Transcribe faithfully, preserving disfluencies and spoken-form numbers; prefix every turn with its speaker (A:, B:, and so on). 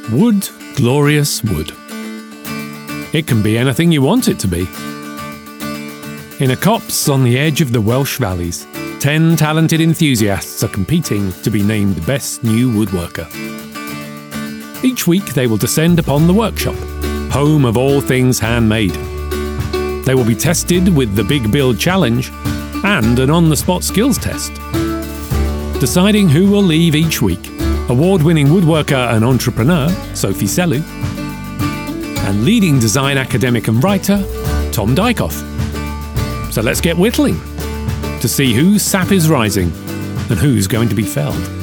A: Wood, glorious wood. It can be anything you want it to be. In a copse on the edge of the Welsh Valleys, ten talented enthusiasts are competing to be named Best New Woodworker. Each week they will descend upon the workshop, home of all things handmade. They will be tested with the Big Build Challenge and an on-the-spot skills test. Deciding who will leave each week, award-winning woodworker and entrepreneur Sophie Sellu, and leading design academic and writer Tom Dykhoff. So let's get whittling to see whose sap is rising and who's going to be felled.